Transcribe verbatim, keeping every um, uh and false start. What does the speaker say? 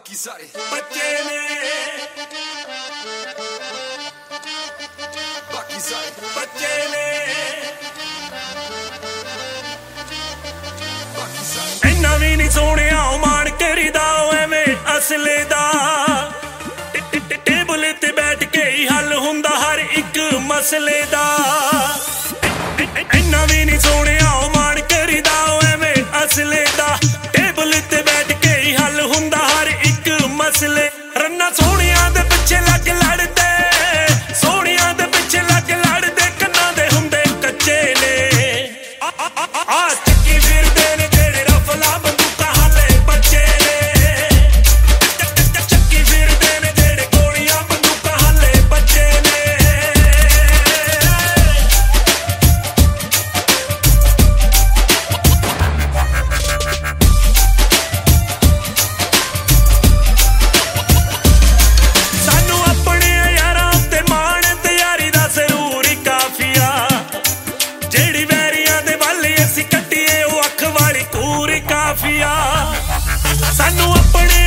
ਬਾਕੀ ਸਾਰੇ ਬੱਚੇ ਨੇ ਬਾਕੀ ਸਾਰੇ ਬੱਚੇ ਨੇ ਬਾਕੀ ਸਾਰੇ ਇੰਨਾ ਵੀ ਨਹੀਂ ਸੋਹਣਿਆ ਉਹ ਮਾਣ ਕਰੀਦਾ ਐਵੇਂ ਅਸਲੇ ਦਾ ਟੇਬਲ ਤੇ ਬੈਠ ਕੇ ਹੀ ਹੱਲ ਹੁੰਦਾ ਹਰ ਇੱਕ ਮਸਲੇ ਦਾ ਇੰਨਾ ਵੀ ਨਹੀਂ ਸੋਹਣਿਆ ਉਹ ਮਾਣ ਕਰੀਦਾ ਐਵੇਂ ਅਸਲੇ ਦਾ ਟੇਬਲ ਤੇ ਬੈਠ ਕੇ ਹੀ ਹੱਲ ਹੁੰਦਾ ਹਰ ਇੱਕ ਮਸਲੇ ਰੰਨਾ ਸੋਹਣਿਆਂ ਦੇ ਪਿੱਛੇ ਲੱਗ ਲੜਦੇ ਸੋਹਣਿਆਂ ਦੇ ਪਿੱਛੇ ਲੱਗ ਲੜਦੇ ਕੰਨਾਂ ਦੇ ਹੁੰਦੇ ਕੱਚੇ ਨੇ ਆ ਚੱਕੀ ਫਿਰਦੇ ਨੇ ਜਿਹੜੇ ਰਫਲਾ ਬੰਦੂਕਾਂ ਹਾਲੇ ਬੱਚੇ ਨੇ ਚੱਕੀ ਫਿਰਦੇ ਨੇ ਜਿਹੜੇ ਗੋਲੀਆਂ ਬੰਦੂਕਾਂ ਹਾਲੇ ਬੱਚੇ ਨੇ ਸਾਨੂੰ ਆਪਣੇ ਯਾਰਾਂ ਤੇ ਮਾਣ ਤਿਆਰੀ ਦਾ ਜ਼ਰੂਰ ਕਾਫੀਆ ਜਿਹੜੀ ਵੈਰੀਆਂ ਦੇ ਵੱਲ ਅਸੀਂ ਕੱਟੀਏ ਉਹ ਅੱਖ ਵਾਲੀ ਕੂਰ ਕਾਫੀਆ ਸਾਨੂੰ ਆਪਣੇ